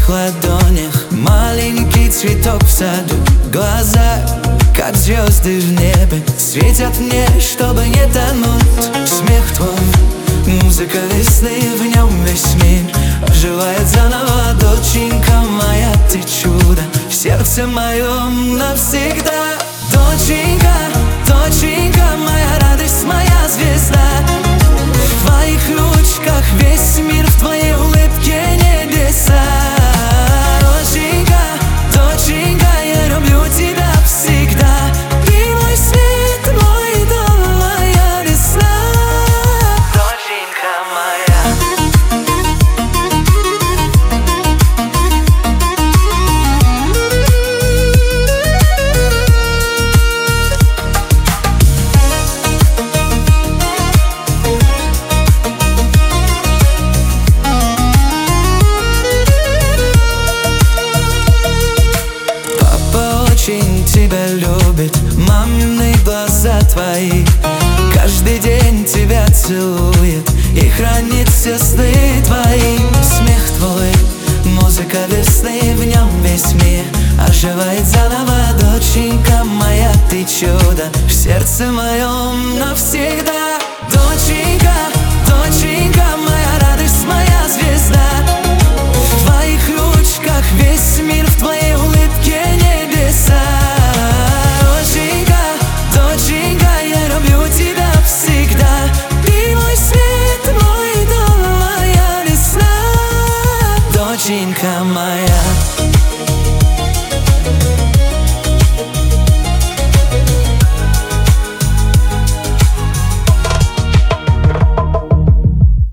твоих ладонях маленький цветок в саду. Глаза, как звезды в небе, светят мне, чтобы не тонуть. Смех твой, музыка весны, в нем весь мир оживает заново. Доченька моя, ты чудо в сердце моем навсегда. Доченька, доченька моя, радость моя звезда. В твоих ручках весь мир, в твоей улыбке небеса. Доченька, доченька, я люблю тебя всегда. Ты мой свет, мой дом, моя весна. Доченька моя. Очень тебя любит, мамины глаза твои. Каждый день тебя целует и хранит все сны твои. Смех твой, музыка весны, в нем весь мир оживает заново. Доченька моя, ты чудо в сердце моем навсегда. Доченька, доченька моя, радость моя звезда. В твоих ручках весь мир, в твоей улыбке небеса. Доченька, доченька, я люблю тебя всегда. Ты мой свет, мой дом, моя весна. Доченька моя.